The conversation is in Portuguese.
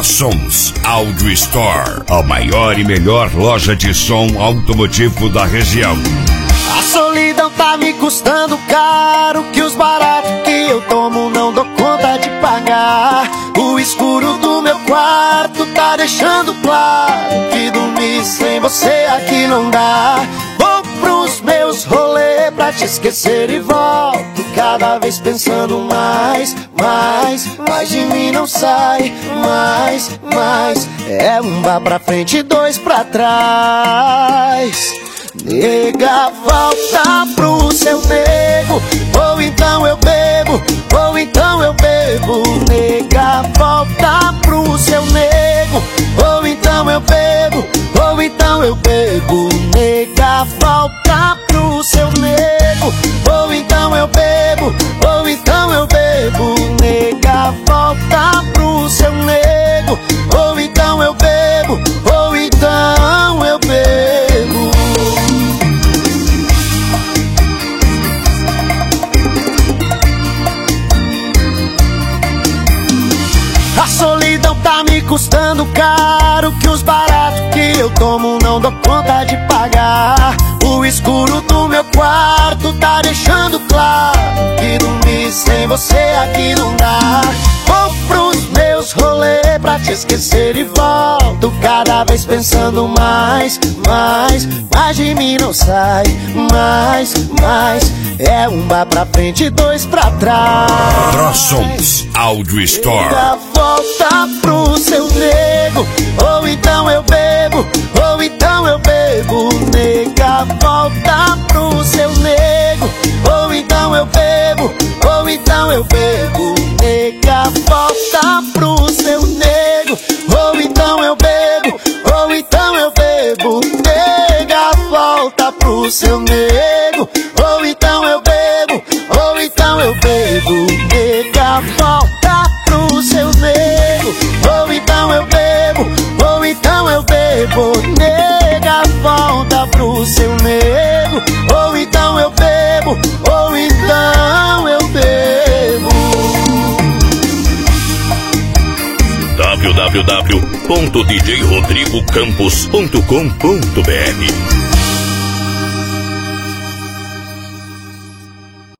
ProSons Audio Store, a maior e melhor loja de som automotivo da região. A solidão tá me custando caro, que os baratos que eu tomo não dou conta de pagar. O escuro do meu quarto tá deixando claro que dormir sem você aqui não dá. Vou pros meus rolês pra te esquecer e volto cada vez pensando mais de mim não sai, mais. É um bar pra frente e dois pra trás. Nega, volta pro seu nego, ou então eu bebo, ou então eu bebo. Nega, volta pro seu nego, ou então eu bebo, ou então eu bebo. Nega, volta pro seu nego, ou então eu bebo, ou então eu bebo. Nega, volta pro seu nego, ou então eu bebo, ou então eu bebo. A solidão tá me custando caro, que os baratos que eu tomo não dou conta de pagar. O escuro do meu quarto tá deixando claro que dormir sem você aqui não dá. Vou pros meus rolês pra te esquecer e volto cada vez pensando mais de mim não sai, mais. É um bar pra frente e dois pra trás. ProSons Audio Store. Nega, volta pro seu nego, ou então eu bebo, ou então eu bebo. Nega, volta pro seu nego, ou então eu bebo, ou então eu bebo. Nega, volta pro seu nego, ou então eu bebo, ou então eu bebo. Nega, volta pro seu nego, ou então eu bebo, ou então eu bebo. Nega, volta pro seu nego, ou então eu bebo, ou então eu bebo. Nega, volta pro seu nego, ou então eu bebo, ou então eu bebo. www.djrodrigocampos.com.br